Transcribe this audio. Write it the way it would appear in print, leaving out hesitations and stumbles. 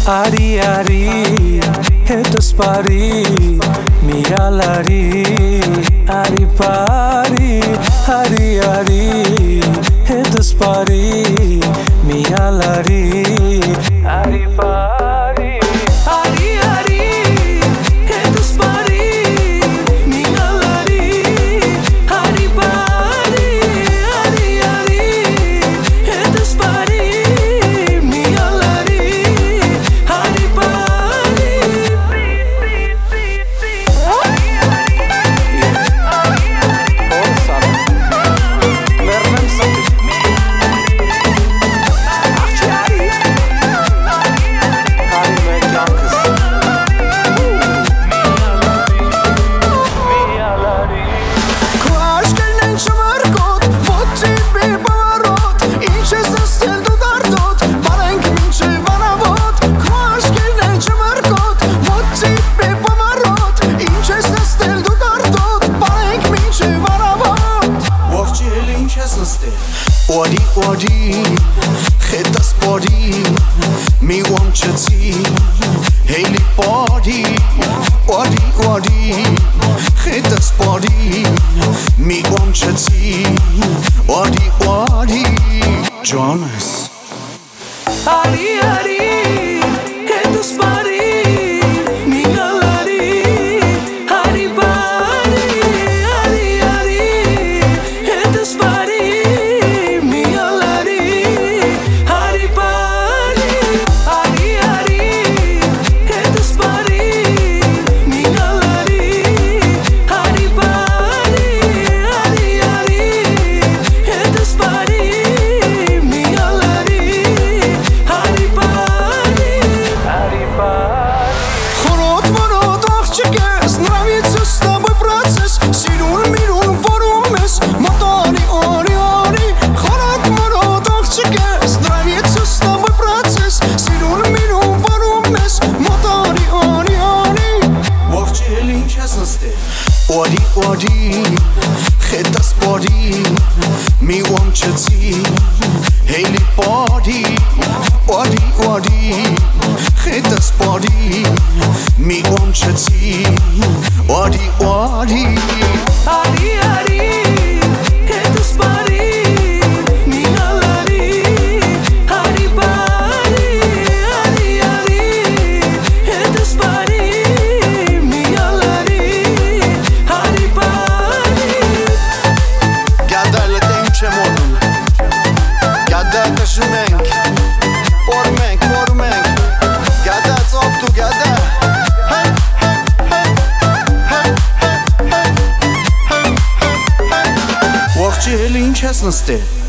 Ari հետը սպարի միալարի Ari pari հետը սպարի միալարի Ari pari հետը սպարի միալարի Ari pari հետը սպարի Ori, kheta spori, mi uam qëtësi, hejli pari Ori, kheta spori, mi uam qëtësi, Ori, Jonas Ari, kheta spori Ori, kheta spori, mi uam qëtësi, hejli pari Ori, kheta spori, mi uam qëtësi, Ori kheta spori Çelin çesniste